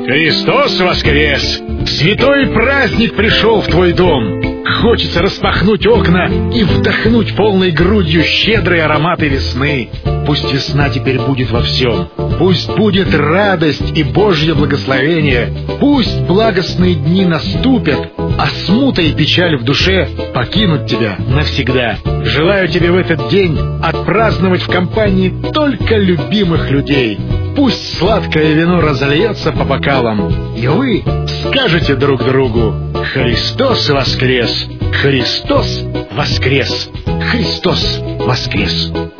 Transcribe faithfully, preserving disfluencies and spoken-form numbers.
Христос воскрес! Святой праздник пришел в твой дом. Хочется распахнуть окна и вдохнуть полной грудью щедрые ароматы весны. Пусть весна теперь будет во всем. Пусть будет радость и Божье благословение. Пусть благостные дни наступят, а смута и печаль в душе покинут тебя навсегда. Желаю тебе в этот день отпраздновать в компании только любимых людей. Пусть сладкое вино разольется по бокалам, и вы скажете друг другу: «Христос воскрес! Христос воскрес! Христос воскрес!»